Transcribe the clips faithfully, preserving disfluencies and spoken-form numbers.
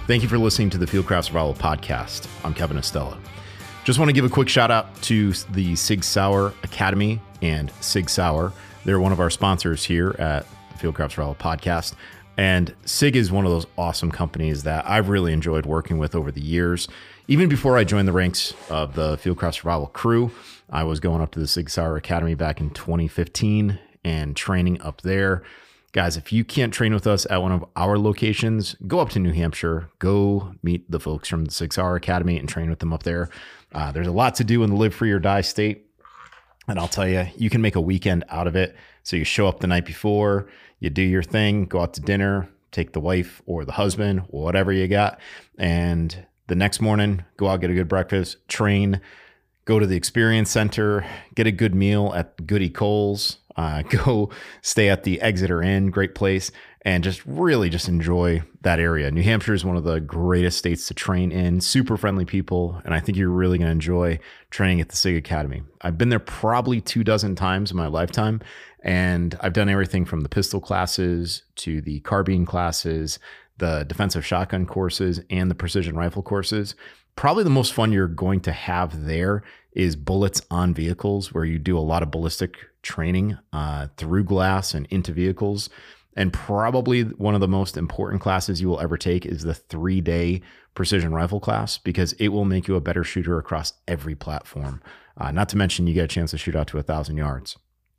Thank you for listening to the Fieldcraft Survival Podcast. I'm Kevin Estella. Just want to give a quick shout out to the Sig Sauer Academy and Sig Sauer. They're one of our sponsors here at the Fieldcraft Survival Podcast. And Sig is one of those awesome companies that I've really enjoyed working with over the years. Even before I joined the ranks of the Fieldcraft Survival crew, I was going up to the Sig Sauer Academy back in twenty fifteen and training up there. Guys, if you can't train with us at one of our locations, go up to New Hampshire, go meet the folks from the Sig Sauer Academy and train with them up there. Uh, there's a lot to do in the live free or die state. And I'll tell you, you can make a weekend out of it. So you show up the night before, you do your thing, go out to dinner, take the wife or the husband, whatever you got. And the next morning, go out, get a good breakfast, train, go to the experience center, get a good meal at Goody Cole's. Uh, go stay at the Exeter Inn, great place, and just really just enjoy that area. New Hampshire is one of the greatest states to train in, super friendly people, and I think you're really going to enjoy training at the Sig Academy. I've been there probably two dozen times in my lifetime, and I've done everything from the pistol classes to the carbine classes, the defensive shotgun courses, and the precision rifle courses. Probably the most fun you're going to have there is bullets on vehicles, where you do a lot of ballistic training uh, through glass and into vehicles. And probably one of the most important classes you will ever take is the three-day precision rifle class, because it will make you a better shooter across every platform. Uh, not to mention you get a chance to shoot out to a thousand yards.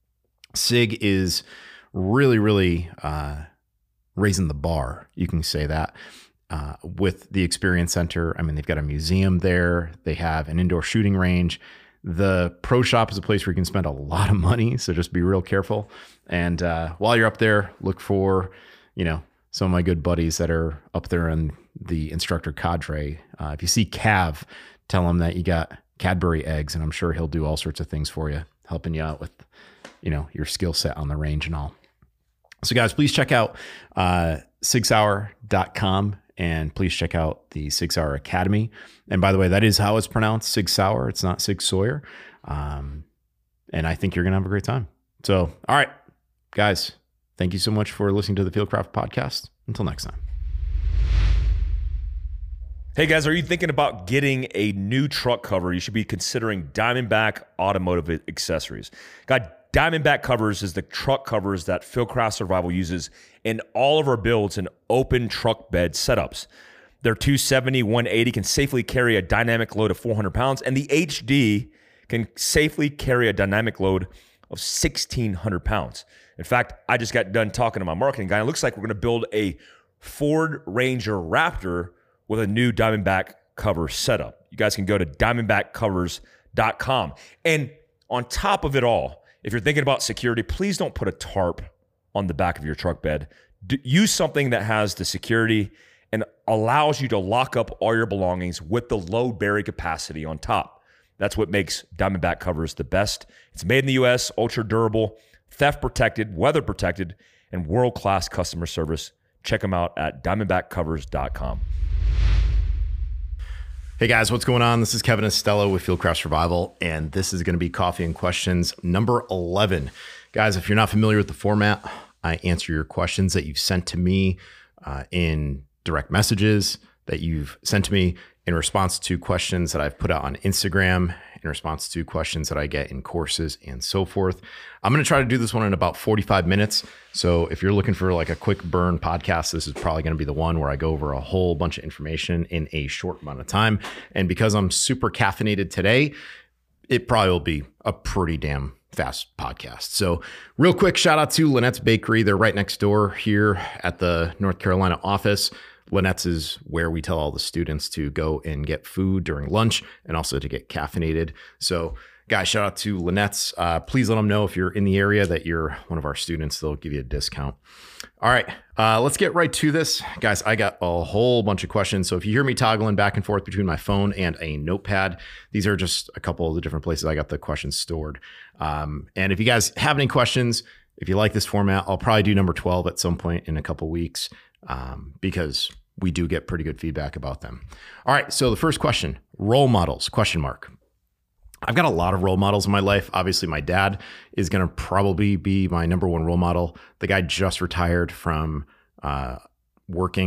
Sig is really, really uh, raising the bar. You can say that. Uh, with the Experience Center, I mean, they've got a museum there. They have an indoor shooting range. The pro shop is a place where you can spend a lot of money, so just be real careful. And uh, while you're up there, look for, you know, some of my good buddies that are up there in the instructor cadre. Uh, if you see Cav, tell him that you got Cadbury eggs, and I'm sure he'll do all sorts of things for you, helping you out with, you know, your skill set on the range and all. So guys, please check out uh, sig sauer dot com. And please check out the Sig Sauer Academy. And by the way, that is how it's pronounced, Sig Sauer. It's not Sig Sawyer. Um, and I think you're going to have a great time. So, all right, guys, thank you so much for listening to the Fieldcraft Podcast. Until next time. Hey guys, are you thinking about getting a new truck cover? You should be considering Diamondback Automotive Accessories. Got Diamondback Covers is the truck covers that Fieldcraft Survival uses in all of our builds and open truck bed setups. Their two seventy, one eighty can safely carry a dynamic load of four hundred pounds, and the H D can safely carry a dynamic load of sixteen hundred pounds. In fact, I just got done talking to my marketing guy. It looks like we're going to build a Ford Ranger Raptor with a new Diamondback cover setup. You guys can go to diamondback covers dot com. And on top of it all, if you're thinking about security, please don't put a tarp on the back of your truck bed. D- use something that has the security and allows you to lock up all your belongings with the low bury capacity on top. That's what makes Diamondback Covers the best. It's made in the U S, ultra durable, theft protected, weather protected, and world-class customer service. Check them out at diamondback covers dot com. Hey guys, what's going on? This is Kevin Estella with Fieldcraft Survival, and this is going to be Coffee and Questions number eleven. Guys, if you're not familiar with the format, I answer your questions that you've sent to me uh, in direct messages, that you've sent to me in response to questions that I've put out on Instagram, in response to questions that I get in courses and so forth. I'm going to try to do this one in about forty-five minutes. So if you're looking for like a quick burn podcast, this is probably going to be the one where I go over a whole bunch of information in a short amount of time. And because I'm super caffeinated today, it probably will be a pretty damn fast podcast. So real quick, shout out to Lynette's Bakery. They're right next door here at the North Carolina office. Lynette's is where we tell all the students to go and get food during lunch and also to get caffeinated. So guys, shout out to Lynette's. Uh, please let them know if you're in the area that you're one of our students. They'll give you a discount. All right, uh, let's get right to this. Guys, I got a whole bunch of questions. So if you hear me toggling back and forth between my phone and a notepad, these are just a couple of the different places I got the questions stored. Um, and if you guys have any questions, if you like this format, I'll probably do number twelve at some point in a couple weeks um, because we do get pretty good feedback about them. All right, so the first question, role models, question mark. I've got a lot of role models in my life. Obviously, my dad is going to probably be my number one role model. The guy just retired from uh, working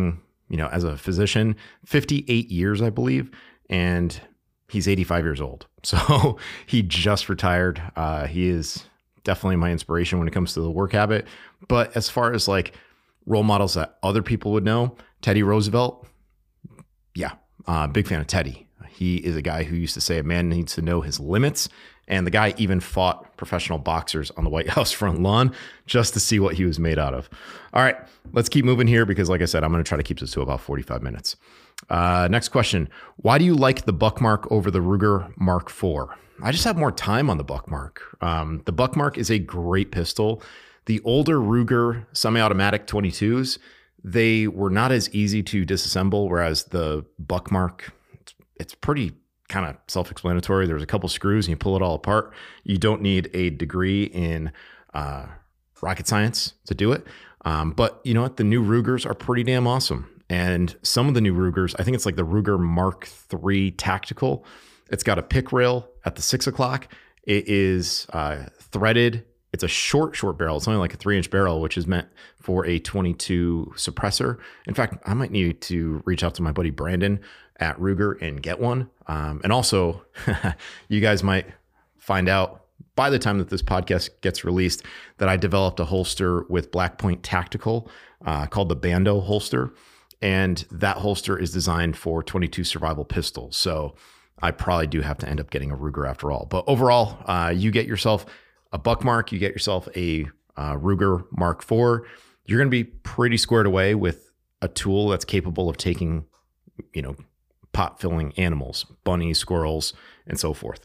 you know, as a physician, fifty-eight years, I believe, and he's eighty-five years old. So he just retired. Uh, he is definitely my inspiration when it comes to the work habit. But as far as like role models that other people would know, Teddy Roosevelt, yeah, uh, big fan of Teddy. He is a guy who used to say a man needs to know his limits. And the guy even fought professional boxers on the White House front lawn just to see what he was made out of. All right, let's keep moving here because like I said, I'm going to try to keep this to about forty-five minutes. Uh, next question. Why do you like the Buckmark over the Ruger Mark four? I just have more time on the Buckmark. Um, the Buckmark is a great pistol. The older Ruger semi-automatic twenty-twos, they were not as easy to disassemble, whereas the Buckmark, it's, it's pretty kind of self-explanatory. There's a couple screws and you pull it all apart. You don't need a degree in uh, rocket science to do it. Um, but you know what? The new Rugers are pretty damn awesome. And some of the new Rugers, I think it's like the Ruger Mark three Tactical. It's got a pick rail at the six o'clock. It is uh, threaded. It's a short, short barrel. It's only like a three inch barrel, which is meant for a twenty-two suppressor. In fact, I might need to reach out to my buddy Brandon at Ruger and get one. Um, and also, you guys might find out by the time that this podcast gets released that I developed a holster with Black Point Tactical uh, called the Bando holster. And that holster is designed for twenty-two survival pistols. So I probably do have to end up getting a Ruger after all. But overall, uh, you get yourself a Buckmark, you get yourself a uh, Ruger Mark four. You're going to be pretty squared away with a tool that's capable of taking, you know, pot filling animals, bunnies, squirrels, and so forth.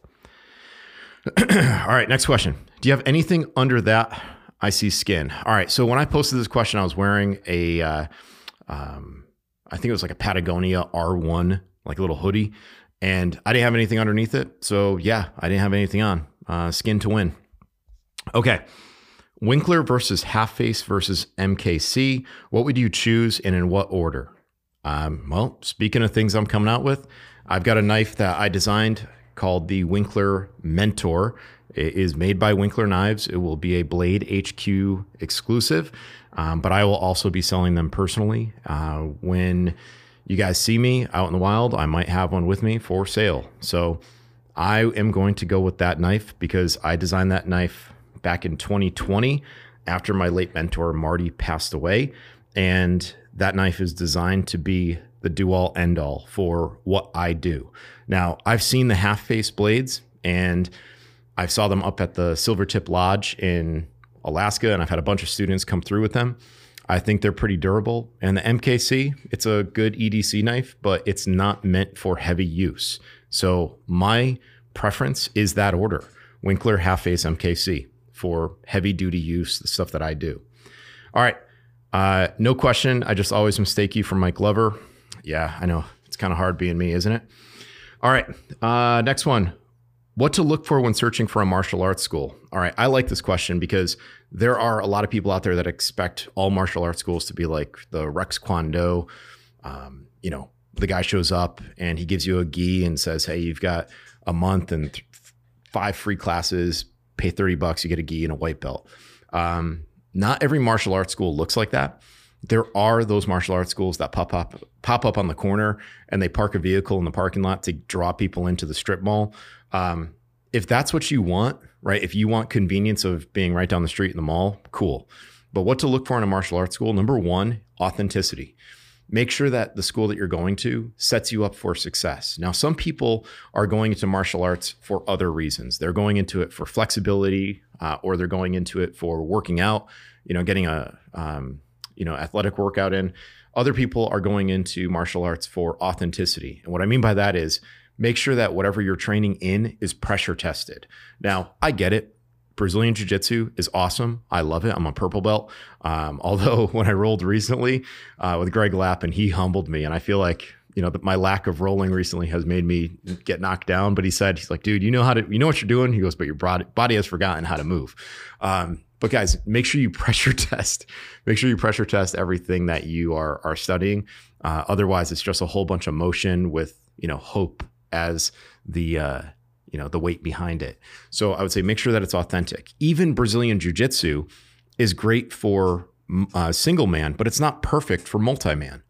All right, next question. Do you have anything under that? I see skin. All right. So when I posted this question, I was wearing a, uh, um, I think it was like a Patagonia R one, like a little hoodie, and I didn't have anything underneath it. So yeah, I didn't have anything on. Uh, skin to win. Okay. Winkler versus Half Face versus M K C. What would you choose and in what order? Um, well, speaking of things I'm coming out with, I've got a knife that I designed called the Winkler Mentor. It is made by Winkler Knives. It will be a Blade H Q exclusive, um, but I will also be selling them personally. Uh, when you guys see me out in the wild, I might have one with me for sale. So I am going to go with that knife because I designed that knife back in twenty twenty after my late mentor Marty passed away. And that knife is designed to be the do-all end-all for what I do. Now, I've seen the half-face blades, and I saw them up at the Silvertip Lodge in Alaska, and I've had a bunch of students come through with them. I think they're pretty durable. And the M K C, it's a good E D C knife, but it's not meant for heavy use. So my preference is that order. Winkler, half-face, M K C for heavy-duty use, the stuff that I do. All right. Uh, no question. I just always mistake you for Mike Glover. Yeah, I know. It's kind of hard being me, isn't it? All right. Uh, next one. What to look for when searching for a martial arts school? All right. I like this question because there are a lot of people out there that expect all martial arts schools to be like the Rex Kwon Do. Um, you know, the guy shows up and he gives you a gi and says, hey, you've got a month and th- five free classes, pay thirty bucks, you get a gi and a white belt. Um, Not every martial arts school looks like that. There are those martial arts schools that pop up pop up on the corner and they park a vehicle in the parking lot to draw people into the strip mall. Um, if that's what you want, right? If you want convenience of being right down the street in the mall, cool. But what to look for in a martial arts school? Number one, authenticity. Make sure that the school that you're going to sets you up for success. Now, some people are going into martial arts for other reasons. They're going into it for flexibility, uh, or they're going into it for working out, you know, getting a, um, you know, athletic workout in. Other people are going into martial arts for authenticity. And what I mean by that is make sure that whatever you're training in is pressure tested. Now, I get it. Brazilian Jiu-Jitsu is awesome. I love it. I'm a purple belt. Um, although when I rolled recently uh, with Greg Lapp, and he humbled me, and I feel like, you know, that my lack of rolling recently has made me get knocked down. But he said, he's like, dude, you know how to, you know what you're doing? He goes, but your body has forgotten how to move. Um, but guys, make sure you pressure test. Make sure you pressure test everything that you are are studying. Uh, otherwise, it's just a whole bunch of motion with, you know, hope as the uh, you know, the weight behind it. So I would say make sure that it's authentic. Even Brazilian Jiu-Jitsu is great for uh, single man, but it's not perfect for multi-man.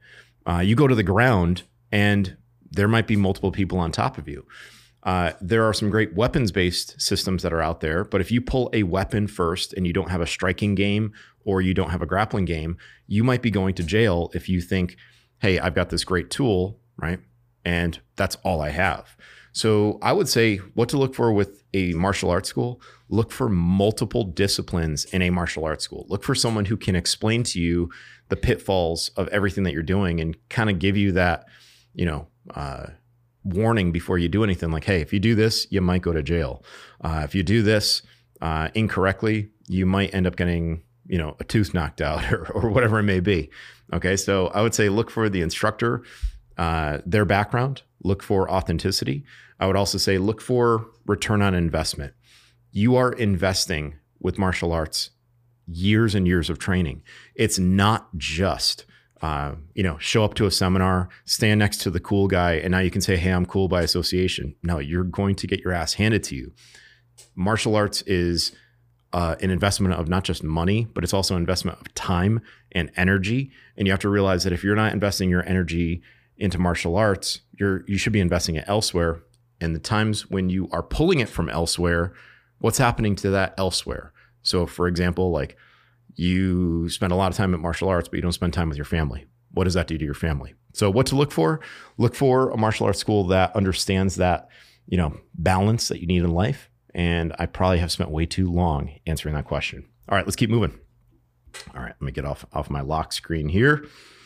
Uh, you go to the ground and there might be multiple people on top of you. Uh, there are some great weapons-based systems that are out there, but if you pull a weapon first and you don't have a striking game or you don't have a grappling game, you might be going to jail if you think, hey, I've got this great tool, right? And that's all I have. So I would say what to look for with a martial arts school: look for multiple disciplines in a martial arts school. Look for someone who can explain to you the pitfalls of everything that you're doing and kind of give you that, you know, uh, warning before you do anything, like, hey, if you do this, you might go to jail. Uh, if you do this uh, incorrectly, you might end up getting, you know, a tooth knocked out or, or whatever it may be. Okay. So I would say look for the instructor, uh, their background, look for authenticity. I would also say look for return on investment. You are investing with martial arts years and years of training. It's not just Uh, you know, show up to a seminar, stand next to the cool guy, and now you can say, hey, I'm cool by association. No, you're going to get your ass handed to you. Martial arts is uh, an investment of not just money, but it's also an investment of time and energy. And you have to realize that if you're not investing your energy into martial arts, you're you should be investing it elsewhere. And the times when you are pulling it from elsewhere, what's happening to that elsewhere? So for example, like, you spend a lot of time at martial arts, but you don't spend time with your family. What does that do to your family? So what to look for? Look for a martial arts school that understands that, you know, balance that you need in life. And I probably have spent way too long answering that question. All right, let's keep moving. All right, let me get off, off my lock screen here.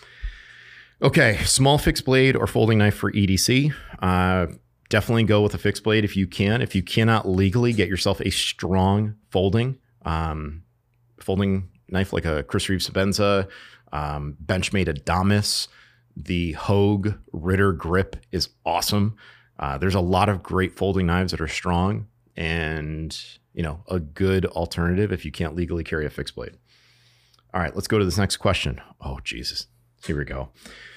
Okay, small fixed blade or folding knife for E D C. Uh, definitely go with a fixed blade if you can. If you cannot legally get yourself a strong folding, um, folding knife like a Chris Reeve Sabenza, um, Benchmade Adamas, the Hogue Ritter grip is awesome. Uh, there's a lot of great folding knives that are strong and, you know, a good alternative if you can't legally carry a fixed blade. All right, let's go to this next question. Oh, Jesus. Here we go.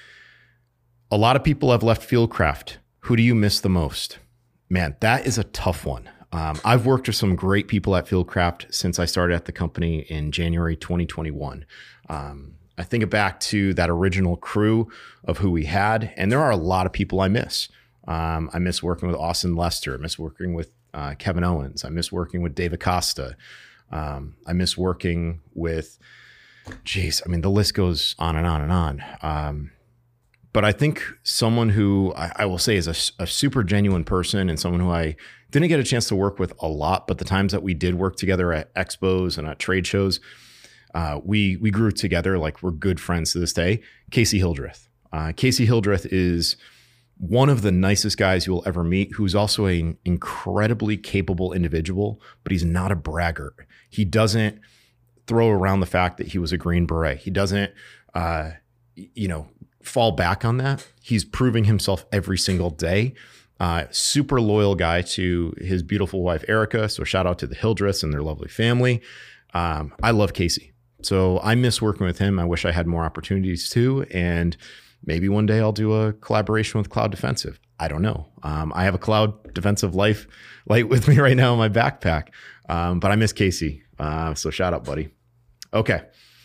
A lot of people have left Fieldcraft. Who do you miss the most? Man, that is a tough one. Um, I've worked with some great people at Fieldcraft since I started at the company in January twenty twenty-one. Um, I think back to that original crew of who we had, and there are a lot of people I miss. Um, I miss working with Austin Lester. I miss working with uh, Kevin Owens. I miss working with Dave Acosta. Um, I miss working with, geez, I mean, the list goes on and on and on. Um, But I think someone who I, I will say is a, a super genuine person and someone who I didn't get a chance to work with a lot, but the times that we did work together at expos and at trade shows, uh, we we grew together like we're good friends to this day. Casey Hildreth. Uh, Casey Hildreth is one of the nicest guys you will ever meet, who's also an incredibly capable individual, but he's not a braggart. He doesn't throw around the fact that he was a Green Beret. He doesn't, uh, you know, fall back on that. He's proving himself every single day. Uh, super loyal guy to his beautiful wife, Erica. So shout out to the Hildreths and their lovely family. Um, I love Casey. So I miss working with him. I wish I had more opportunities too. And maybe one day I'll do a collaboration with Cloud Defensive. I don't know. Um, I have a Cloud Defensive Life light with me right now in my backpack. Um, but I miss Casey. Uh, so shout out, buddy. Okay.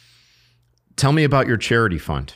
Tell me about your charity fund.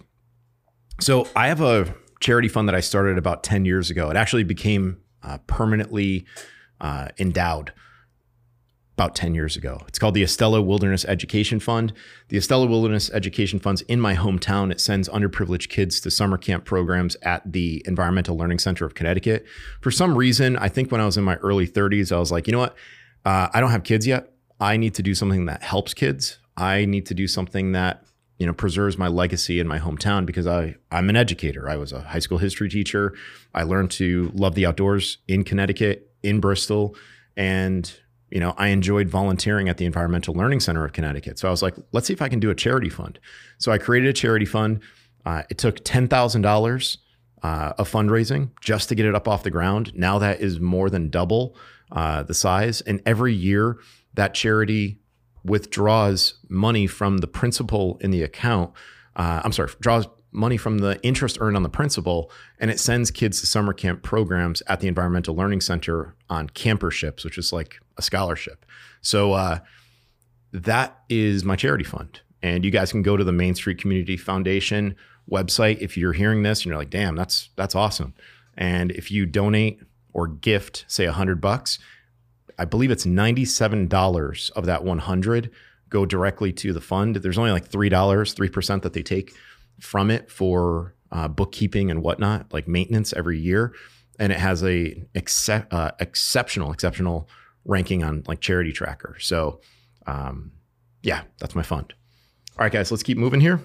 So I have a charity fund that I started about ten years ago. It actually became uh, permanently uh, endowed about ten years ago. It's called the Estella Wilderness Education Fund. The Estella Wilderness Education Fund's in my hometown. It sends underprivileged kids to summer camp programs at the Environmental Learning Center of Connecticut. For some reason, I think when I was in my early thirties, I was like, you know what? Uh, I don't have kids yet. I need to do something that helps kids. I need to do something that, you know, preserves my legacy in my hometown, because I, I'm an educator. I was a high school history teacher. I learned to love the outdoors in Connecticut, in Bristol. And, you know, I enjoyed volunteering at the Environmental Learning Center of Connecticut. So I was like, let's see if I can do a charity fund. So I created a charity fund. Uh, it took ten thousand dollars uh, of fundraising just to get it up off the ground. Now that is more than double uh, the size. And every year that charity withdraws money from the principal in the account. Uh, I'm sorry, draws money from the interest earned on the principal, and it sends kids to summer camp programs at the Environmental Learning Center on camperships, which is like a scholarship. So uh, that is my charity fund. And you guys can go to the Main Street Community Foundation website, if you're hearing this and you're like, damn, that's that's awesome. And if you donate or gift, say a hundred bucks, I believe it's ninety-seven dollars of that one hundred go directly to the fund. There's only like three dollars, three percent that they take from it for uh, bookkeeping and whatnot, like maintenance every year. And it has a excep- uh, exceptional, exceptional ranking on like Charity Tracker. So um, yeah, that's my fund. All right, guys, let's keep moving here.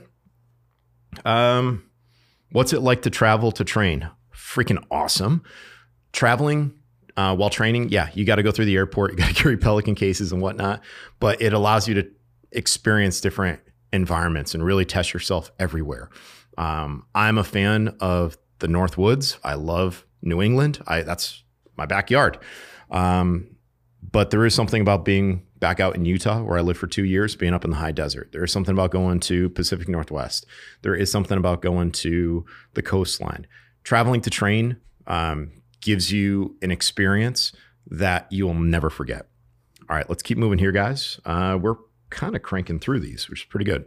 Um, what's it like to travel to train? Freaking awesome. Traveling uh, while training, yeah, you got to go through the airport. You got to carry Pelican cases and whatnot, but it allows you to experience different environments and really test yourself everywhere. Um, I'm a fan of the North Woods. I love New England. I that's my backyard. Um, but there is something about being back out in Utah, where I lived for two years, being up in the high desert. There is something about going to Pacific Northwest. There is something about going to the coastline. Traveling to train um, gives you an experience that you will never forget. All right, let's keep moving here, guys. Uh, we're kind of cranking through these, which is pretty good.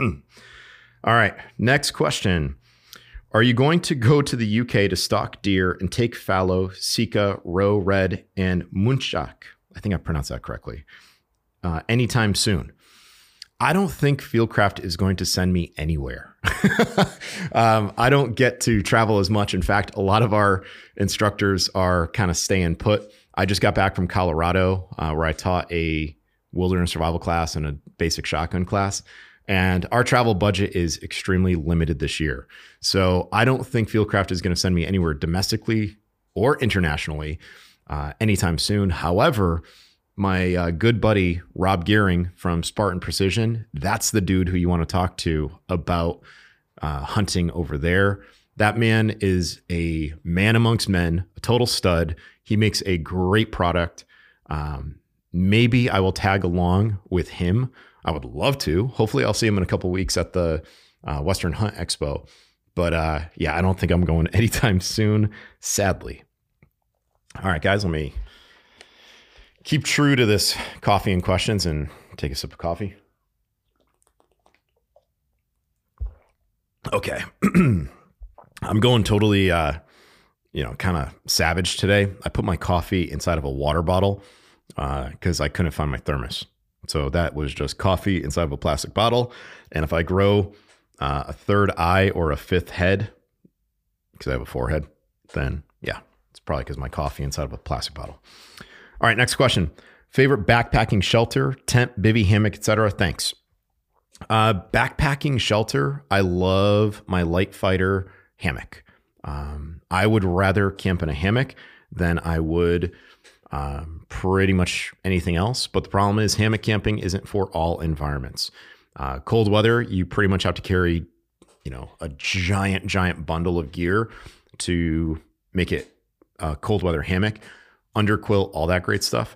All right, next question. Are you going to go to the U K to stalk deer and take fallow, sika, roe, red, and muntjac? I think I pronounced that correctly. Uh, anytime soon? I don't think Fieldcraft is going to send me anywhere. um, I don't get to travel as much. In fact, a lot of our instructors are kind of staying put. I just got back from Colorado, uh, where I taught a wilderness survival class and a basic shotgun class. And our travel budget is extremely limited this year. So I don't think Fieldcraft is going to send me anywhere domestically or internationally uh, anytime soon. However, my uh, good buddy, Rob Gearing from Spartan Precision, that's the dude who you want to talk to about uh, hunting over there. That man is a man amongst men, a total stud. He makes a great product. Um, maybe I will tag along with him. I would love to. Hopefully I'll see him in a couple of weeks at the uh, Western Hunt Expo. But uh, yeah, I don't think I'm going anytime soon, sadly. All right, guys, let me keep true to this coffee and questions and take a sip of coffee. Okay. I'm going totally, uh, you know, kind of savage today. I put my coffee inside of a water bottle because uh, I couldn't find my thermos. So that was just coffee inside of a plastic bottle. And if I grow uh, a third eye or a fifth head, because I have a forehead, then yeah, it's probably because my coffee inside of a plastic bottle. All right, next question. Favorite backpacking shelter, tent, bivy, hammock, et cetera? Thanks. Uh, backpacking shelter, I love my Light Fighter hammock. Um, I would rather camp in a hammock than I would Um, pretty much anything else. But the problem is hammock camping isn't for all environments. Uh, cold weather, you pretty much have to carry, you know, a giant, giant bundle of gear to make it a cold weather hammock, under quilt, all that great stuff.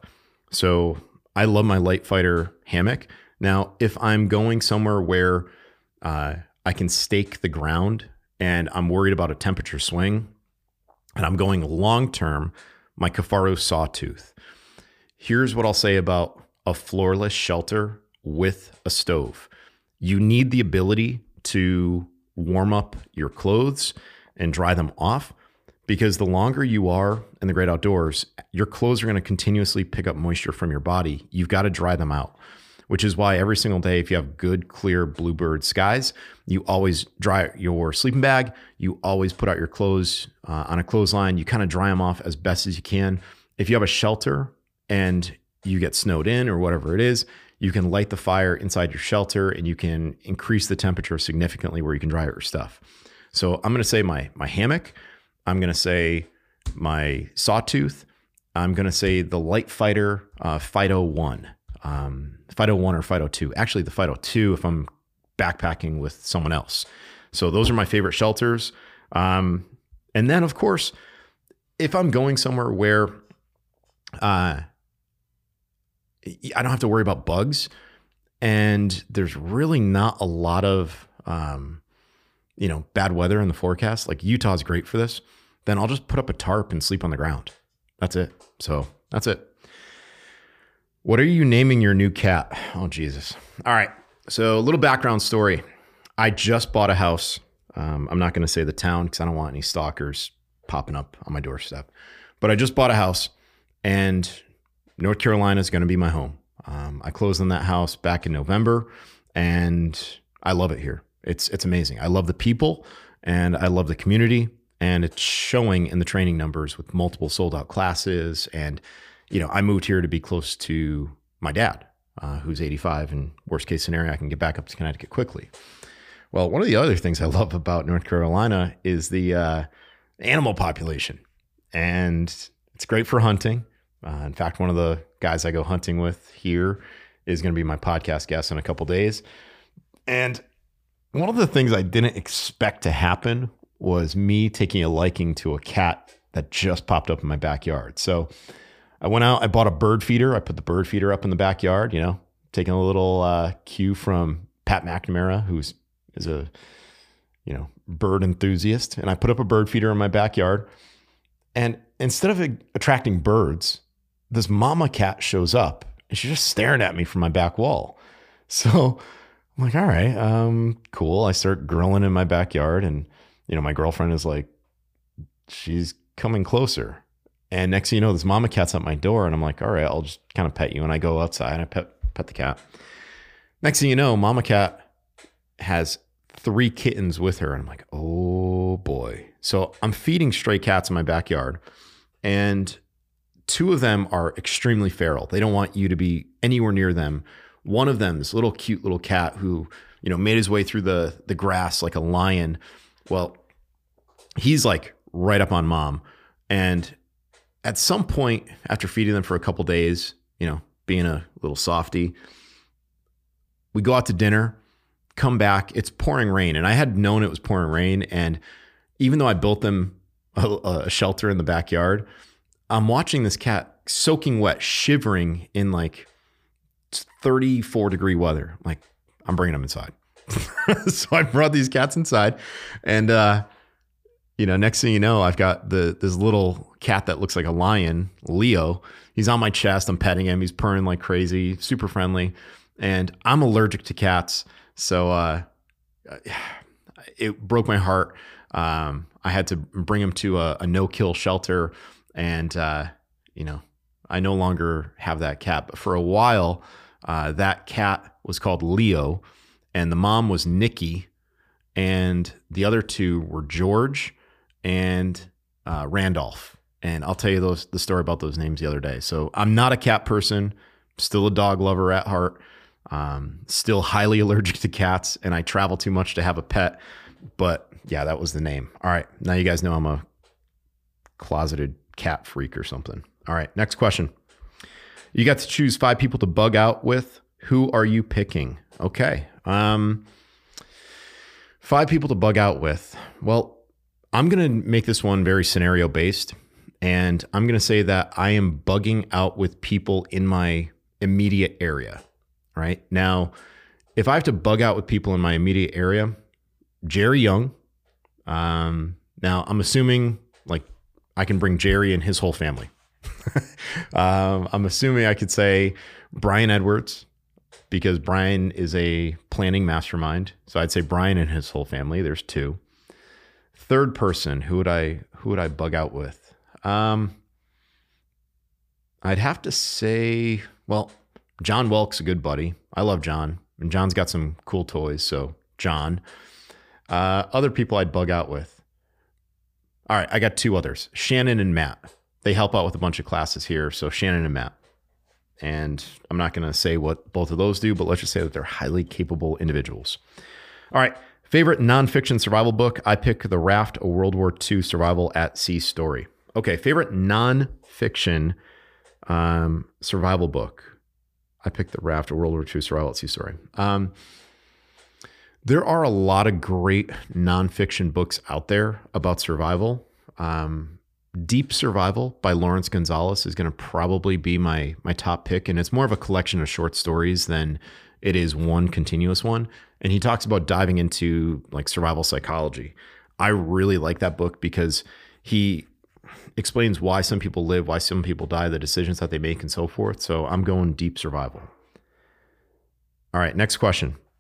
So I love my Light Fighter hammock. Now, if I'm going somewhere where uh, I can stake the ground and I'm worried about a temperature swing and I'm going long-term, my Kifaru Sawtooth. Here's what I'll say about a floorless shelter with a stove. You need the ability to warm up your clothes and dry them off, because the longer you are in the great outdoors, your clothes are going to continuously pick up moisture from your body. You've got to dry them out, which is why every single day, if you have good, clear bluebird skies, you always dry your sleeping bag. You always put out your clothes uh, on a clothesline. You kind of dry them off as best as you can. If you have a shelter and you get snowed in or whatever it is, you can light the fire inside your shelter and you can increase the temperature significantly where you can dry out your stuff. So I'm going to say my, my hammock. I'm going to say my Sawtooth. I'm going to say the Light Fighter uh, Fido one. Um, Fido one or Fido two. Actually, the Fido two if I'm backpacking with someone else. So those are my favorite shelters. Um, and then, of course, if I'm going somewhere where uh, I don't have to worry about bugs and there's really not a lot of, um, you know, bad weather in the forecast, like Utah's great for this, then I'll just put up a tarp and sleep on the ground. That's it. So that's it. What are you naming your new cat? Oh, Jesus. All right. So a little background story. I just bought a house Um, I'm not going to say the town because I don't want any stalkers popping up on my doorstep. But I just bought a house, and North Carolina is going to be my home. Um, I closed on that house back in November, and I love it here. It's it's amazing. I love the people, and I love the community, and it's showing in the training numbers with multiple sold out classes. And you know, I moved here to be close to my dad, uh, who's eighty-five, and worst case scenario, I can get back up to Connecticut quickly. Well, one of the other things I love about North Carolina is the uh, animal population, and it's great for hunting. Uh, in fact, one of the guys I go hunting with here is going to be my podcast guest in a couple days. And one of the things I didn't expect to happen was me taking a liking to a cat that just popped up in my backyard. So I went out, I bought a bird feeder. I put the bird feeder up in the backyard, you know, taking a little uh, cue from Pat McNamara, who's is a, you know, bird enthusiast. And I put up a bird feeder in my backyard. And instead of attracting birds, this mama cat shows up and she's just staring at me from my back wall. So I'm like, all right, um, cool. I start grilling in my backyard, and, you know, my girlfriend is like, she's coming closer. And next thing you know, this mama cat's at my door, and I'm like, all right, I'll just kind of pet you. And I go outside and I pet, pet the cat. Next thing you know, mama cat has three kittens with her. And I'm like, oh boy. So I'm feeding stray cats in my backyard, and two of them are extremely feral. They don't want you to be anywhere near them. One of them, this little cute little cat who, you know, made his way through the, the grass like a lion. Well, he's like right up on mom. And at some point after feeding them for a couple days, you know, being a little softy, we go out to dinner. Come back, it's pouring rain. And I had known it was pouring rain. And even though I built them a, a shelter in the backyard, I'm watching this cat soaking wet, shivering in like thirty-four degree weather. I'm like, I'm bringing them inside. So I brought these cats inside, and, uh, you know, next thing you know, I've got the this little cat that looks like a lion, Leo. He's on my chest. I'm petting him. He's purring like crazy, super friendly. And I'm allergic to cats. So uh, it broke my heart. Um, I had to bring him to a, a no-kill shelter, and uh, you know, I no longer have that cat. But for a while, uh, that cat was called Leo, and the mom was Nikki, and the other two were George and uh, Randolph. And I'll tell you those the story about those names the other day. So I'm not a cat person, still a dog lover at heart. Um, still highly allergic to cats, and I travel too much to have a pet. But yeah, that was the name. All right. Now you guys know I'm a closeted cat freak or something. All right. Next question. You got to choose five people to bug out with. Who are you picking? Okay. Um, five people to bug out with. Well, I'm going to make this one very scenario based, and I'm going to say that I am bugging out with people in my immediate area. Right now, if I have to bug out with people in my immediate area, Jerry Young. Um, now I'm assuming like I can bring Jerry and his whole family. um, I'm assuming I could say Brian Edwards, because Brian is a planning mastermind. So I'd say Brian and his whole family. There's two. Third person, who would I who would I bug out with? Um, I'd have to say, well, John Welk's a good buddy. I love John, and John's got some cool toys. So John. Uh, other people I'd bug out with. All right, I got two others, Shannon and Matt. They help out with a bunch of classes here. So Shannon and Matt. And I'm not going to say what both of those do, but let's just say that they're highly capable individuals. All right, favorite nonfiction survival book. I pick The Raft, a World War Two Survival at Sea story. Okay, favorite nonfiction um, survival book. I picked The Raft, a World War Two Survival at Sea story. Um, there are a lot of great nonfiction books out there about survival. Um, Deep Survival by Lawrence Gonzalez is going to probably be my my top pick, and it's more of a collection of short stories than it is one continuous one. And he talks about diving into like survival psychology. I really like that book because he explains why some people live, why some people die, the decisions that they make, and so forth. So I'm going Deep Survival. All right, next question.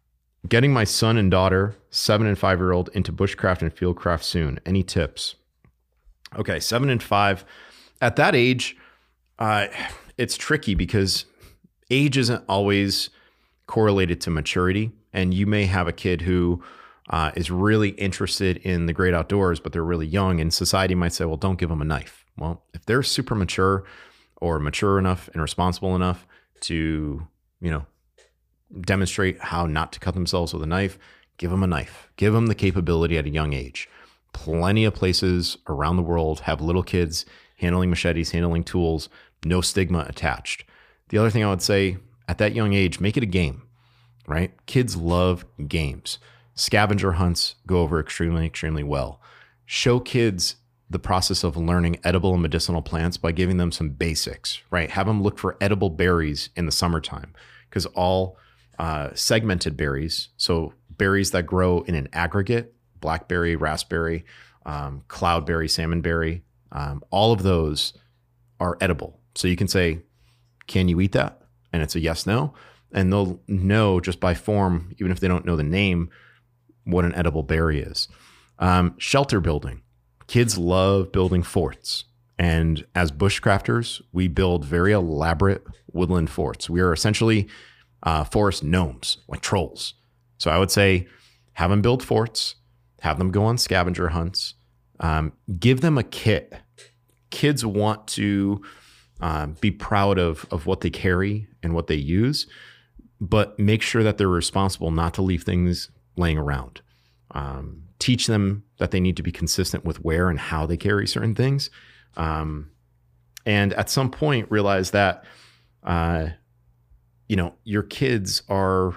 getting my son and daughter, seven and five year old, into bushcraft and fieldcraft soon. Any tips? Okay, seven and five. At that age, uh, it's tricky because age isn't always correlated to maturity. And you may have a kid who uh, is really interested in the great outdoors, but they're really young, and society might say, well, don't give them a knife. Well, if they're super mature or mature enough and responsible enough to, you know, demonstrate how not to cut themselves with a knife, give them a knife. Give them the capability at a young age. Plenty of places around the world have little kids handling machetes, handling tools, no stigma attached. The other thing I would say, at that young age, make it a game, right? Kids love games. Scavenger hunts go over extremely, extremely well. Show kids the process of learning edible and medicinal plants by giving them some basics, right? Have them look for edible berries in the summertime, because all uh, segmented berries, so berries that grow in an aggregate, blackberry, raspberry, um, cloudberry, salmonberry, um, all of those are edible. So you can say, can you eat that? And it's a yes, no. And they'll know just by form, even if they don't know the name, what an edible berry is. Um, shelter building. Kids love building forts. And as bushcrafters, we build very elaborate woodland forts. We are essentially uh, forest gnomes, like trolls. So I would say have them build forts, have them go on scavenger hunts, um, give them a kit. Kids want to uh, be proud of, of what they carry and what they use, but make sure that they're responsible not to leave things laying around. Um, teach them that they need to be consistent with where and how they carry certain things. Um, and at some point realize that, uh, you know, your kids are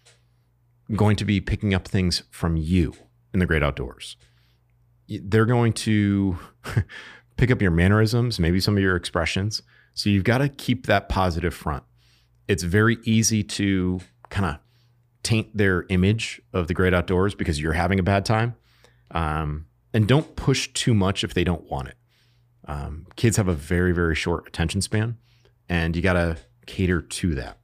going to be picking up things from you in the great outdoors. They're going to pick up your mannerisms, maybe some of your expressions. So you've got to keep that positive front. It's very easy to kind of taint their image of the great outdoors because you're having a bad time. Um, and don't push too much if they don't want it. Um, kids have a very, very short attention span, and you got to cater to that.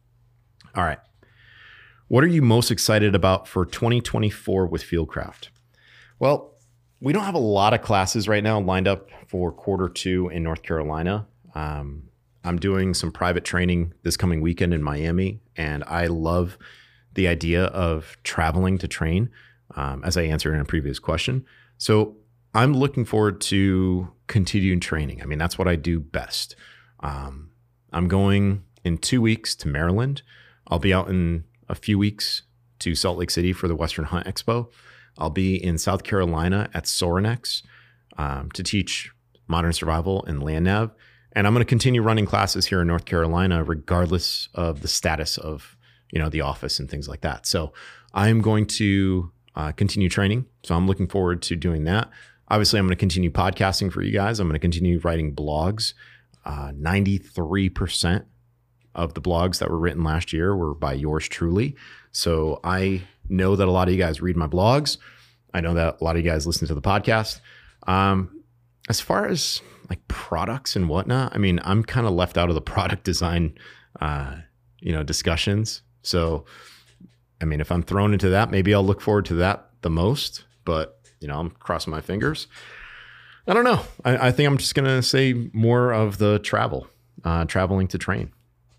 All right. What are you most excited about for twenty twenty-four with Fieldcraft? Well, we don't have a lot of classes right now lined up for quarter two in North Carolina. Um, I'm doing some private training this coming weekend in Miami, and I love the idea of traveling to train, um, as I answered in a previous question. So I'm looking forward to continuing training. I mean, that's what I do best. Um, I'm going in two weeks to Maryland. I'll be out in a few weeks to Salt Lake City for the Western Hunt Expo. I'll be in South Carolina at Sorinex um, to teach modern survival and land nav. And I'm going to continue running classes here in North Carolina, regardless of the status of, you know, the office and things like that. So I'm going to uh, continue training. So I'm looking forward to doing that. Obviously, I'm going to continue podcasting for you guys. I'm going to continue writing blogs. Uh, ninety-three percent of the blogs that were written last year were by yours truly. So I know that a lot of you guys read my blogs. I know that a lot of you guys listen to the podcast. Um, as far as like products and whatnot, I mean, I'm kind of left out of the product design, uh, you know, discussions. So, I mean, if I'm thrown into that, maybe I'll look forward to that the most, but you know, I'm crossing my fingers. I don't know. I, I think I'm just going to say more of the travel, uh, traveling to train.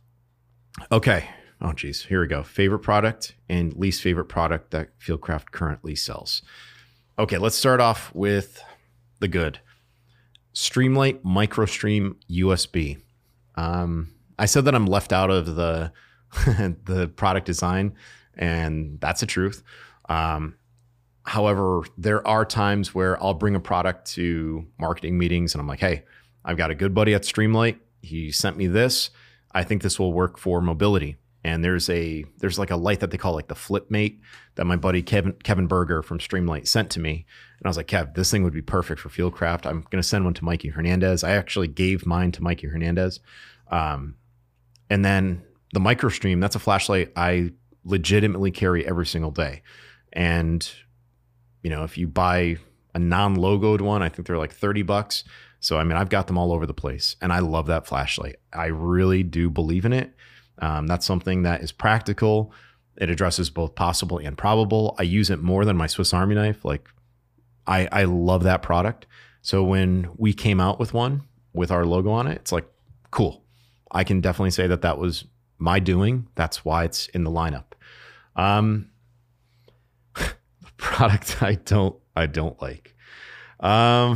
Okay. Oh, geez. Here we go. Favorite product and least favorite product that Fieldcraft currently sells. Okay. Let's start off with the good. Streamlight MicroStream U S B. Um, I said that I'm left out of the, the product design, and that's the truth. Um, However, there are times where I'll bring a product to marketing meetings and I'm like, hey, I've got a good buddy at Streamlight. He sent me this. I think this will work for mobility. And there's a there's like a light that they call like the Flipmate that my buddy Kevin Kevin Berger from Streamlight sent to me. And I was like, Kev, this thing would be perfect for Fieldcraft. I'm going to send one to Mikey Hernandez. I actually gave mine to Mikey Hernandez. Um, and then the MicroStream, that's a flashlight I legitimately carry every single day. And you know, if you buy a non-logoed one, I think they're like thirty bucks. So, I mean, I've got them all over the place, and I love that flashlight. I really do believe in it. Um, that's something that is practical. It addresses both possible and probable. I use it more than my Swiss Army knife. Like I, I love that product. So when we came out with one with our logo on it, it's like, cool. I can definitely say that that was my doing. That's why it's in the lineup. Um, the product I don't, I don't like. Um,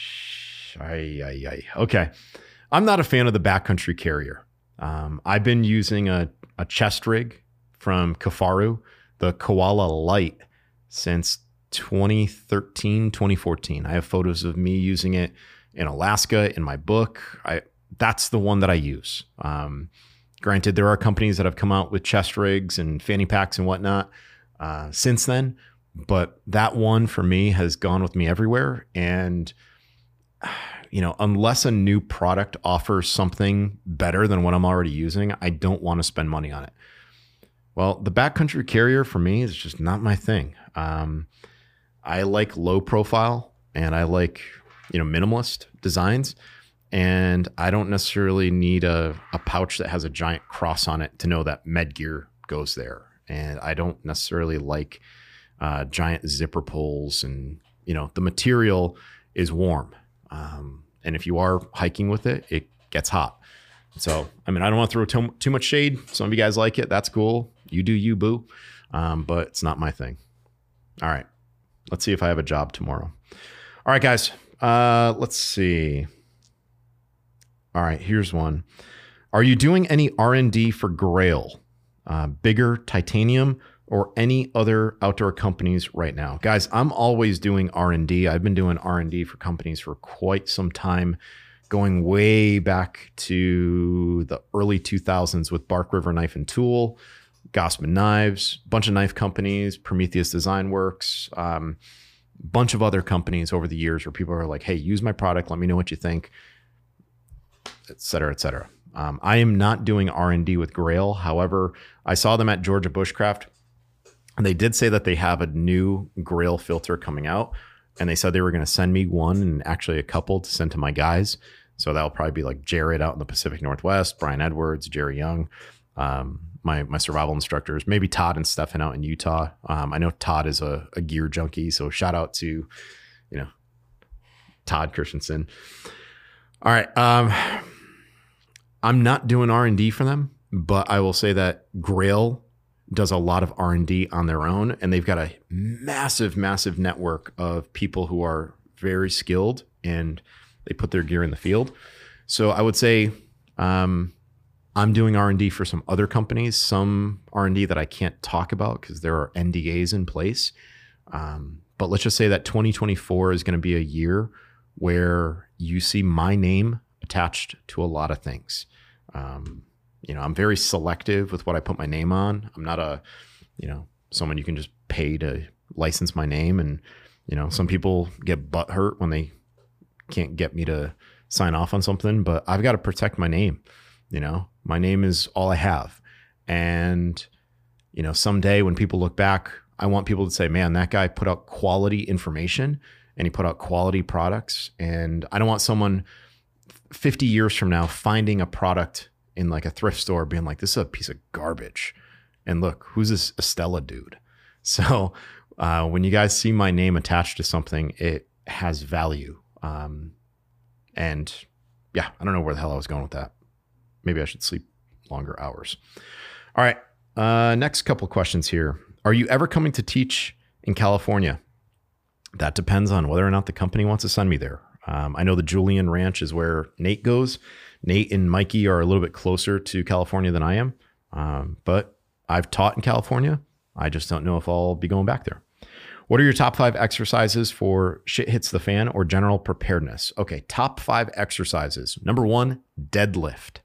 ay, ay, ay. Okay. I'm not a fan of the backcountry carrier. Um, I've been using a, a chest rig from Kifaru, the Koala Light, since twenty thirteen, twenty fourteen. I have photos of me using it in Alaska in my book. I that's the one that I use. Um, granted, there are companies that have come out with chest rigs and fanny packs and whatnot uh, since then, but that one for me has gone with me everywhere. And you know, unless a new product offers something better than what I'm already using, I don't want to spend money on it. Well, the backcountry carrier for me is just not my thing. Um, I like low profile and I like, you know, minimalist designs. And I don't necessarily need a, a pouch that has a giant cross on it to know that Medgear goes there. And I don't necessarily like uh, giant zipper pulls. And, you know, the material is warm. Um, and if you are hiking with it, it gets hot. So, I mean, I don't want to throw too, too much shade. Some of you guys like it. That's cool. You do you, boo. Um, but it's not my thing. All right. Let's see if I have a job tomorrow. All right, guys. Uh, let's see. All right, here's one. Are you doing any R and D for Grail, uh, Bigger, Titanium, or any other outdoor companies right now? Guys, I'm always doing R and D. I've been doing R and D for companies for quite some time, going way back to the early two thousands with Bark River Knife and Tool, Gossman Knives, bunch of knife companies, Prometheus Design Works, um, bunch of other companies over the years where people are like, hey, use my product. Let me know what you think, et cetera, et cetera. Um, I am not doing R and D with Grail. However, I saw them at Georgia Bushcraft. And they did say that they have a new Grail filter coming out. And they said they were going to send me one and actually a couple to send to my guys. So that'll probably be like Jared out in the Pacific Northwest, Brian Edwards, Jerry Young, um, my my survival instructors, maybe Todd and Stefan out in Utah. Um, I know Todd is a, a gear junkie. So shout out to, you know, Todd Christensen. All right. Um, I'm not doing R and D for them, but I will say that Grail does a lot of R and D on their own, and they've got a massive, massive network of people who are very skilled and they put their gear in the field. So I would say um, I'm doing R and D for some other companies, some R and D that I can't talk about because there are N D As in place. Um, but let's just say that twenty twenty-four is going to be a year where you see my name attached to a lot of things. Um, You know, I'm very selective with what I put my name on. I'm not a, you know, someone you can just pay to license my name. And, you know, some people get butthurt when they can't get me to sign off on something, but I've got to protect my name. You know, my name is all I have. And, you know, someday when people look back, I want people to say, man, that guy put out quality information and he put out quality products. And I don't want someone fifty years from now finding a product in like a thrift store being like, this is a piece of garbage. And look, who's this Estella dude? So uh, when you guys see my name attached to something, it has value. Um, and yeah, I don't know where the hell I was going with that. Maybe I should sleep longer hours. All right. Uh, next couple of questions here. Are you ever coming to teach in California? That depends on whether or not the company wants to send me there. Um, I know the Julian Ranch is where Nate goes. Nate and Mikey are a little bit closer to California than I am. Um, but I've taught in California. I just don't know if I'll be going back there. What are your top five exercises for shit hits the fan or general preparedness? Okay, top five exercises. Number one, deadlift.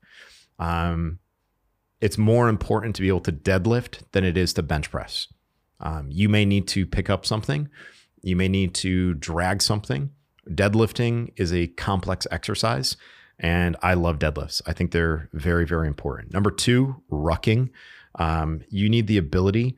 Um, it's more important to be able to deadlift than it is to bench press. Um, you may need to pick up something. You may need to drag something. Deadlifting is a complex exercise, and I love deadlifts. I think they're very, very important. Number two, rucking. Um, you need the ability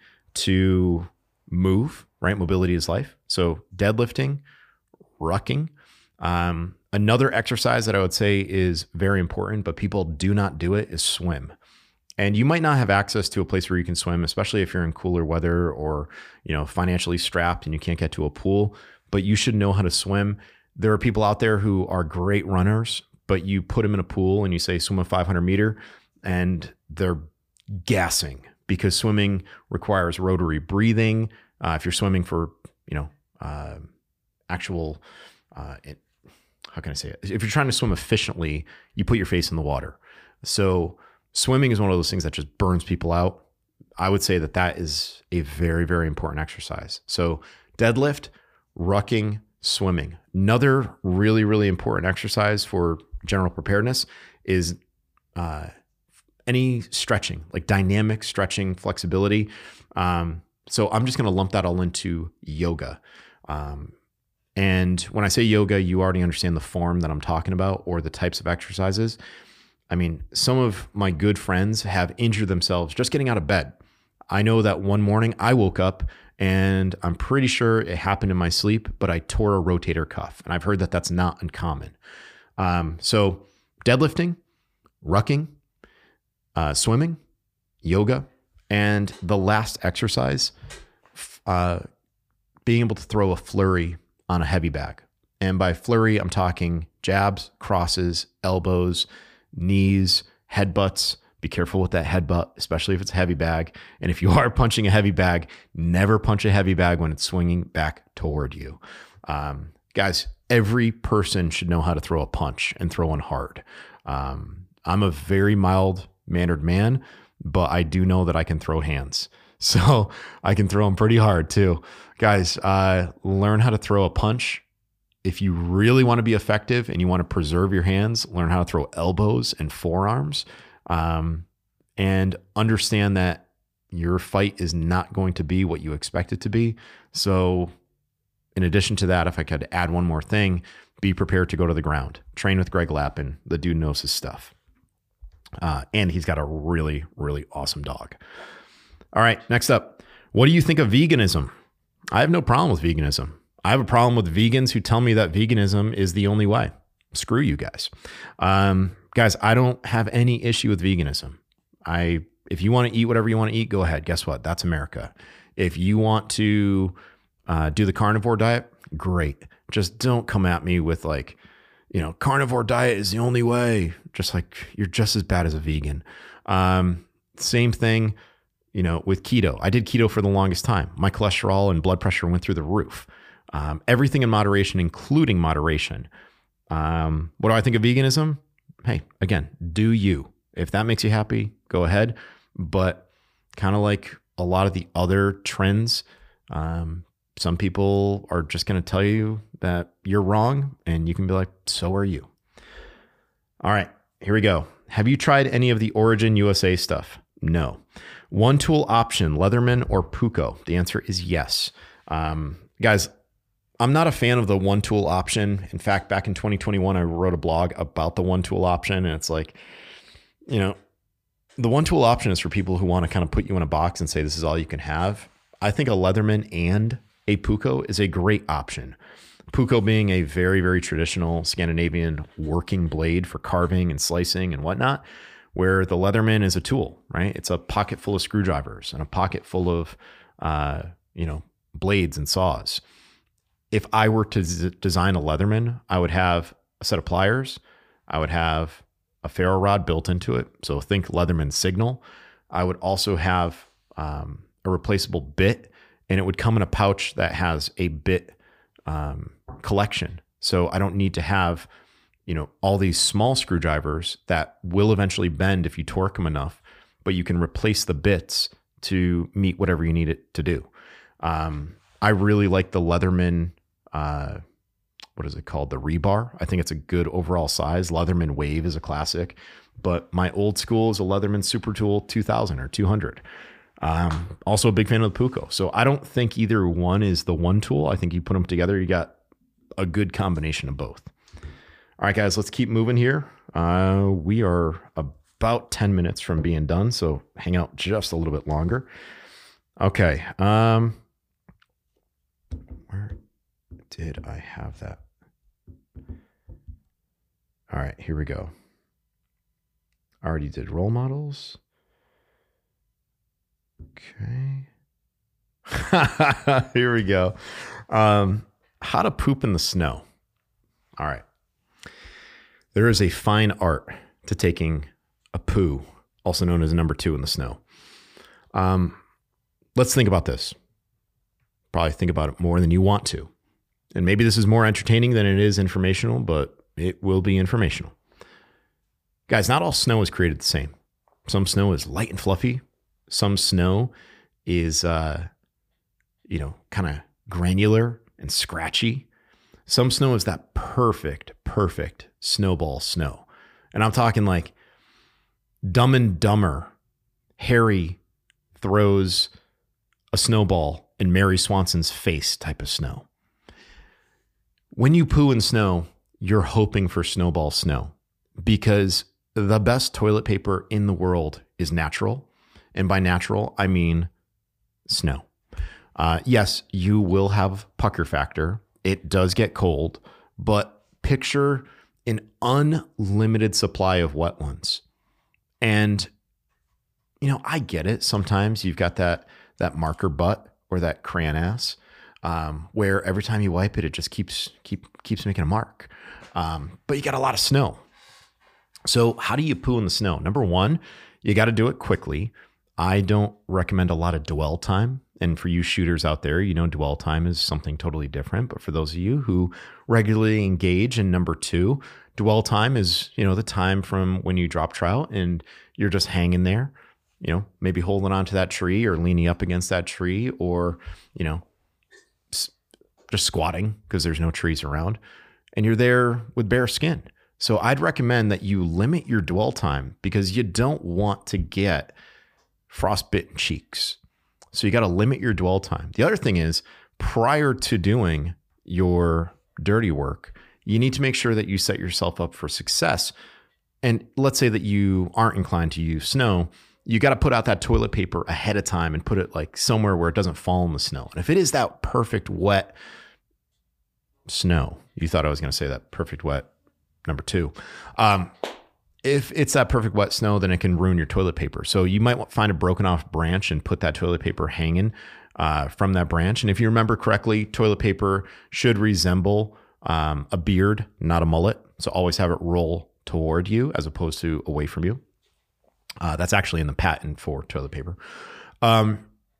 to move, right? Mobility is life. So deadlifting, rucking. Um, another exercise that I would say is very important, but people do not do it, is swim. And you might not have access to a place where you can swim, especially if you're in cooler weather or, you know, financially strapped and you can't get to a pool, but you should know how to swim. There are people out there who are great runners, but you put them in a pool and you say swim a five hundred meter and they're gassing because swimming requires rotary breathing. Uh, if you're swimming for, you know, uh, actual, uh, it, how can I say it? If you're trying to swim efficiently, you put your face in the water. So swimming is one of those things that just burns people out. I would say that that is a very, very important exercise. So deadlift, rucking, swimming. Another really, really important exercise for general preparedness is uh, any stretching, like dynamic stretching, flexibility. Um, so I'm just going to lump that all into yoga. Um, and when I say yoga, you already understand the form that I'm talking about or the types of exercises. I mean, some of my good friends have injured themselves just getting out of bed. I know that one morning I woke up and I'm pretty sure it happened in my sleep, but I tore a rotator cuff. And I've heard that that's not uncommon. Um, so deadlifting, rucking, uh, swimming, yoga, and the last exercise, uh, being able to throw a flurry on a heavy bag. And by flurry, I'm talking jabs, crosses, elbows, knees, headbutts. Be careful with that headbutt, especially if it's a heavy bag. And if you are punching a heavy bag, never punch a heavy bag when it's swinging back toward you. Um, guys, every person should know how to throw a punch and throw one hard. Um, I'm a very mild-mannered man, but I do know that I can throw hands. So I can throw them pretty hard too. Guys, uh, learn how to throw a punch. If you really want to be effective and you want to preserve your hands, learn how to throw elbows and forearms. Um, and understand that your fight is not going to be what you expect it to be. So in addition to that, if I could add one more thing, be prepared to go to the ground. Train with Greg Lappin. The dude knows his stuff. Uh, and he's got a really, really awesome dog. All right, next up. What do you think of veganism? I have no problem with veganism. I have a problem with vegans who tell me that veganism is the only way. Screw you guys. Um, guys, I don't have any issue with veganism. I, if you want to eat whatever you want to eat, go ahead. Guess what? That's America. If you want to uh, do the carnivore diet, great. Just don't come at me with like, you know, carnivore diet is the only way. Just like you're just as bad as a vegan. Um, same thing, you know, with keto. I did keto for the longest time. My cholesterol and blood pressure went through the roof. Um, everything in moderation, including moderation. Um, what do I think of veganism? Hey, again, do you. If that makes you happy, go ahead. But kind of like a lot of the other trends, um, some people are just going to tell you that you're wrong, and you can be like, so are you. All right, here we go. Have you tried any of the Origin U S A stuff? No. One tool option, Leatherman or Puko? The answer is yes. Um, guys, I'm not a fan of the one tool option. In fact, back in twenty twenty-one, I wrote a blog about the one tool option. And it's like, you know, the one tool option is for people who want to kind of put you in a box and say, this is all you can have. I think a Leatherman and a Puko is a great option. Puko being a very, very traditional Scandinavian working blade for carving and slicing and whatnot, where the Leatherman is a tool, right? It's a pocket full of screwdrivers and a pocket full of, uh, you know, blades and saws. If I were to z- design a Leatherman, I would have a set of pliers. I would have a ferro rod built into it. So think Leatherman Signal. I would also have um, a replaceable bit, and it would come in a pouch that has a bit um, collection. So I don't need to have, you know, all these small screwdrivers that will eventually bend if you torque them enough, but you can replace the bits to meet whatever you need it to do. Um, I really like the Leatherman, uh, what is it called? The rebar. I think it's a good overall size. Leatherman Wave is a classic, but my old school is a Leatherman Super Tool two thousand or two hundred. Um, also a big fan of the Puko. So I don't think either one is the one tool. I think you put them together, you got a good combination of both. All right, guys, let's keep moving here. Uh, we are about ten minutes from being done, so hang out just a little bit longer. Okay. Um, where did I have that? All right, here we go. I already did role models. Okay. Here we go. Um, how to poop in the snow. All right. There is a fine art to taking a poo, also known as number two in the snow. Um, let's think about this. Probably think about it more than you want to. And maybe this is more entertaining than it is informational, but it will be informational. Guys, not all snow is created the same. Some snow is light and fluffy. Some snow is, uh, you know, kind of granular and scratchy. Some snow is that perfect, perfect snowball snow. And I'm talking like Dumb and Dumber. Harry throws a snowball in Mary Swanson's face type of snow. When you poo in snow, you're hoping for snowball snow because the best toilet paper in the world is natural. And by natural, I mean snow. Uh, yes, you will have pucker factor. It does get cold, but picture an unlimited supply of wet ones. And, you know, I get it. Sometimes you've got that, that marker butt or that crayon ass um, where every time you wipe it, it just keeps, keep, keeps making a mark. Um, but you got a lot of snow. So how do you poo in the snow? Number one, you got to do it quickly. I don't recommend a lot of dwell time. And for you shooters out there, you know, dwell time is something totally different. But for those of you who regularly engage in number two, dwell time is, you know, the time from when you drop trout and you're just hanging there, you know, maybe holding onto that tree or leaning up against that tree or, you know, just squatting because there's no trees around and you're there with bare skin. So I'd recommend that you limit your dwell time because you don't want to get frostbitten cheeks. So you got to limit your dwell time. The other thing is prior to doing your dirty work, you need to make sure that you set yourself up for success. And let's say that you aren't inclined to use snow. You got to put out that toilet paper ahead of time and put it like somewhere where it doesn't fall in the snow. And if it is that perfect wet snow, you thought I was going to say that perfect wet number two. Um, If it's that perfect wet snow, then it can ruin your toilet paper. So you might find a broken off branch and put that toilet paper hanging uh, from that branch. And if you remember correctly, toilet paper should resemble um, a beard, not a mullet. So always have it roll toward you as opposed to away from you. Uh, that's actually in the patent for toilet paper. Um,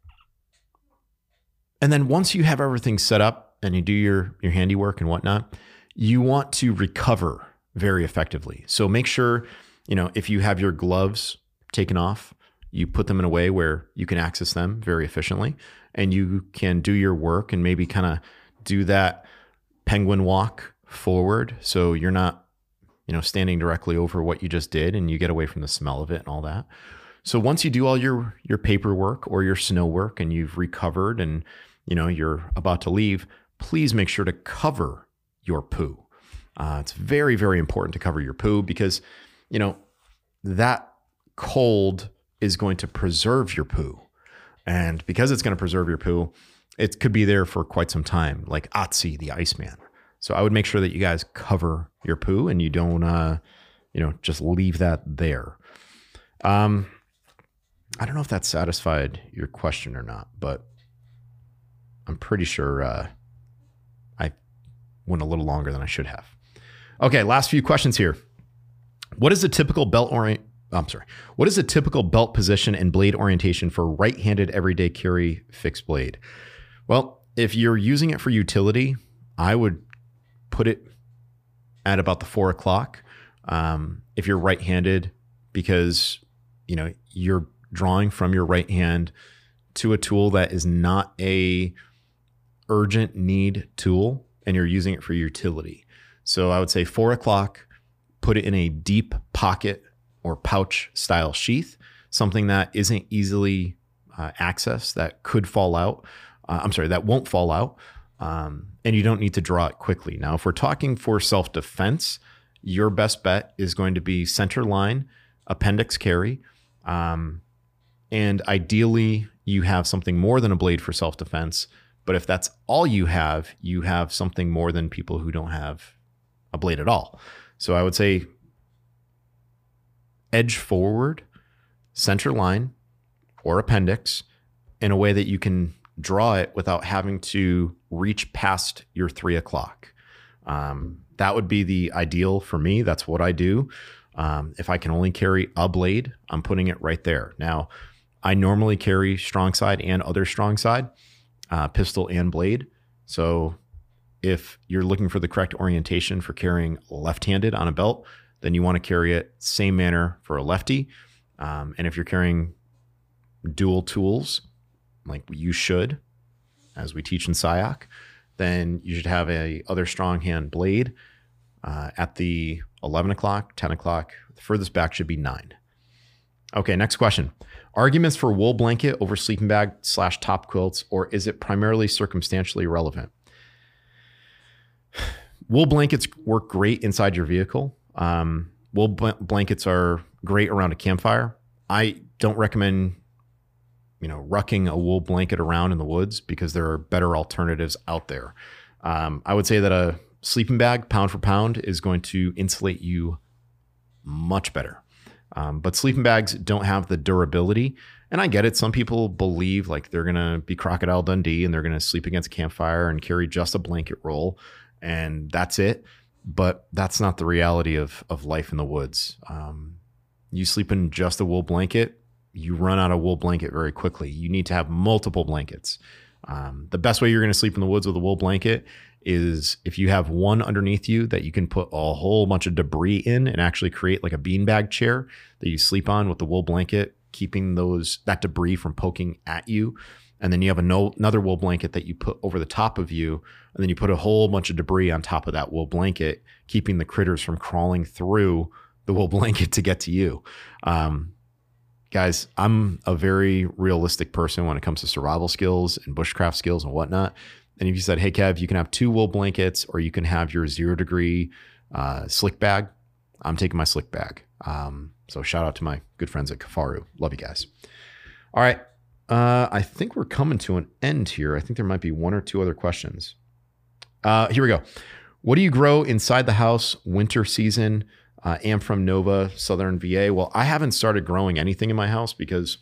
and then once you have everything set up and you do your, your handiwork and whatnot, you want to recover very effectively. So make sure, you know, if you have your gloves taken off, you put them in a way where you can access them very efficiently and you can do your work and maybe kind of do that penguin walk forward. So you're not, you know, standing directly over what you just did and you get away from the smell of it and all that. So once you do all your, your paperwork or your snow work and you've recovered and, you know, you're about to leave, please make sure to cover your poo. Uh, it's very, very important to cover your poo because, you know, that cold is going to preserve your poo. And because it's going to preserve your poo, it could be there for quite some time, like Otzi, the Iceman. So I would make sure that you guys cover your poo and you don't, uh, you know, just leave that there. Um, I don't know if that satisfied your question or not, but I'm pretty sure uh, I went a little longer than I should have. Okay, last few questions here. What is a typical belt orient? I'm sorry. What is a typical belt position and blade orientation for right-handed everyday carry fixed blade? Well, if you're using it for utility, I would put it at about the four o'clock. Um, if you're right-handed, because you know you're drawing from your right hand to a tool that is not a urgent need tool, and you're using it for utility. So I would say four o'clock, put it in a deep pocket or pouch style sheath, something that isn't easily uh, accessed, that could fall out. Uh, I'm sorry, that won't fall out. Um, and you don't need to draw it quickly. Now, if we're talking for self-defense, your best bet is going to be center line, appendix carry. Um, and ideally, you have something more than a blade for self-defense. But if that's all you have, you have something more than people who don't have a blade at all. So I would say edge forward, center line, or appendix in a way that you can draw it without having to reach past your three o'clock. Um, that would be the ideal for me. That's what I do. Um, if I can only carry a blade, I'm putting it right there. Now, I normally carry strong side and other strong side, uh, pistol and blade. So if you're looking for the correct orientation for carrying left-handed on a belt, then you want to carry it same manner for a lefty. Um, and if you're carrying dual tools, like you should, as we teach in S I O C, then you should have a other strong hand blade uh, at the eleven o'clock, ten o'clock. The furthest back should be nine. Okay, next question. Arguments for wool blanket over sleeping bag slash top quilts, or is it primarily circumstantially relevant? Wool blankets work great inside your vehicle. Um, wool bl- blankets are great around a campfire. I don't recommend, you know, rucking a wool blanket around in the woods because there are better alternatives out there. Um, I would say that a sleeping bag, pound for pound, is going to insulate you much better. Um, but sleeping bags don't have the durability. And I get it. Some people believe like they're going to be Crocodile Dundee and they're going to sleep against a campfire and carry just a blanket roll and that's it. But that's not the reality of, of life in the woods. Um, you sleep in just a wool blanket, you run out of wool blanket very quickly. You need to have multiple blankets. Um, the best way you're going to sleep in the woods with a wool blanket is if you have one underneath you that you can put a whole bunch of debris in and actually create like a beanbag chair that you sleep on with the wool blanket, keeping those that debris from poking at you. And then you have a no, another wool blanket that you put over the top of you. And then you put a whole bunch of debris on top of that wool blanket, keeping the critters from crawling through the wool blanket to get to you. Um, guys, I'm a very realistic person when it comes to survival skills and bushcraft skills and whatnot. And if you said, hey, Kev, you can have two wool blankets or you can have your zero degree uh, slick bag, I'm taking my slick bag. Um, so shout out to my good friends at Kafaru. Love you guys. All right. Uh, I think we're coming to an end here. I think there might be one or two other questions. Uh, here we go. What do you grow inside the house winter season? Uh, am from Nova, Southern V A. Well, I haven't started growing anything in my house because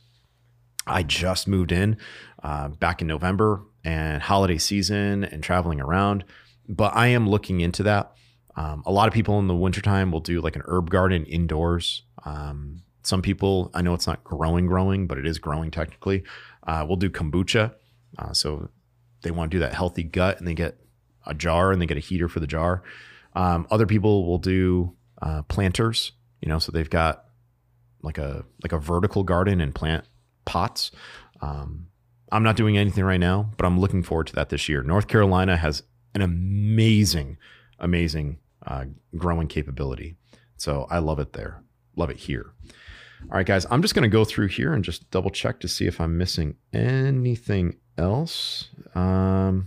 I just moved in uh, back in November and holiday season and traveling around. But I am looking into that. Um, a lot of people in the wintertime will do like an herb garden indoors. Um, some people, I know it's not growing, growing, but it is growing technically. Uh, we'll do kombucha. Uh, so they want to do that healthy gut and they get a jar and they get a heater for the jar. Um, other people will do uh, planters, you know, so they've got like a, like a vertical garden and plant pots. Um, I'm not doing anything right now, but I'm looking forward to that this year. North Carolina has an amazing, amazing uh, growing capability. So I love it there. Love it here. All right, guys, I'm just going to go through here and just double check to see if I'm missing anything else. Um,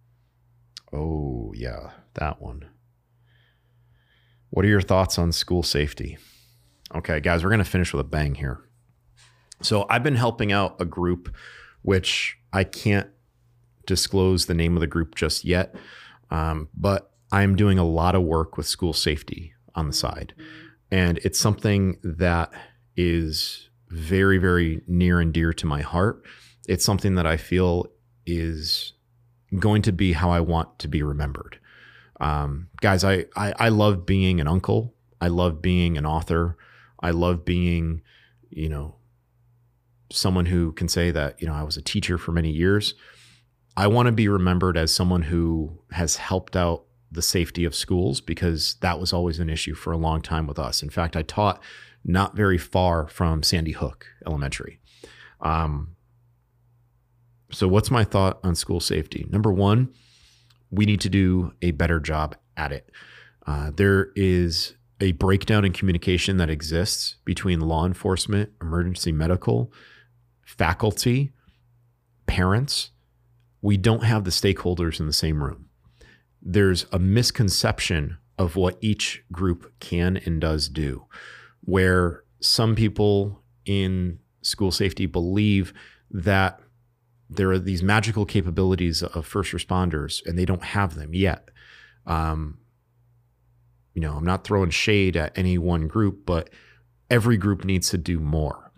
oh, yeah, that one. What are your thoughts on school safety? Okay, guys, we're going to finish with a bang here. So I've been helping out a group, which I can't disclose the name of the group just yet, um, but I'm doing a lot of work with school safety on the side. And it's something that is very, very near and dear to my heart. It's something that I feel is going to be how I want to be remembered. Um, guys, I, I, I love being an uncle. I love being an author. I love being, you know, someone who can say that, you know, I was a teacher for many years. I want to be remembered as someone who has helped out the safety of schools because that was always an issue for a long time with us. In fact, I taught not very far from Sandy Hook Elementary. Um, so what's my thought on school safety? Number one, we need to do a better job at it. Uh, there is a breakdown in communication that exists between law enforcement, emergency medical, faculty, parents. We don't have the stakeholders in the same room. There's a misconception of what each group can and does do, where some people in school safety believe that there are these magical capabilities of first responders and they don't have them yet. Um, you know, I'm not throwing shade at any one group, but every group needs to do more.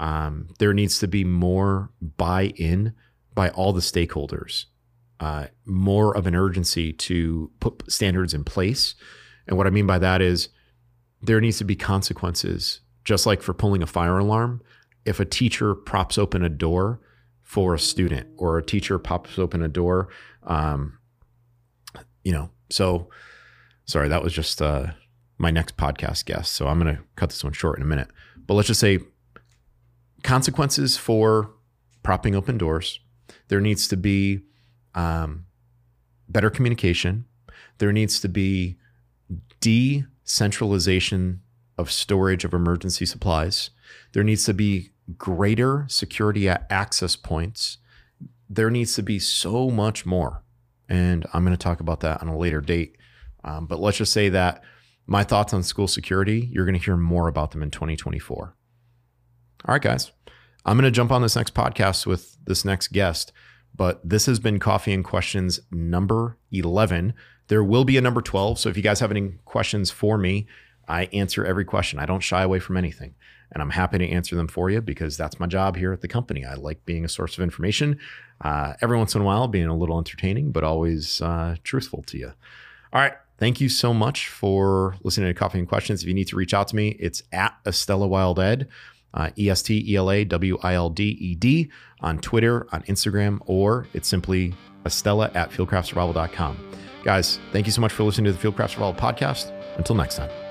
Um, there needs to be more buy-in by all the stakeholders, uh, more of an urgency to put standards in place. And what I mean by that is there needs to be consequences, just like for pulling a fire alarm. If a teacher props open a door for a student, or a teacher pops open a door, um, you know, so sorry, that was just uh, my next podcast guest. So I'm going to cut this one short in a minute, but let's just say consequences for propping open doors. There needs to be um, better communication. There needs to be decentralization of storage of emergency supplies. There needs to be greater security at access points. There needs to be so much more. And I'm going to talk about that on a later date. Um, but let's just say that my thoughts on school security, you're going to hear more about them in twenty twenty-four. All right, guys, I'm going to jump on this next podcast with this next guest, but this has been Coffee and Questions number eleven. There will be a number twelve. So if you guys have any questions for me, I answer every question. I don't shy away from anything, and I'm happy to answer them for you because that's my job here at the company. I like being a source of information, uh, every once in a while being a little entertaining, but always uh, truthful to you. All right. Thank you so much for listening to Coffee and Questions. If you need to reach out to me, it's at Estella Wild Ed, uh, E S T E L A W I L D E D on Twitter, on Instagram, or it's simply Estella at fieldcraft survival dot com. Guys, thank you so much for listening to the Fieldcraft Survival Podcast. Until next time.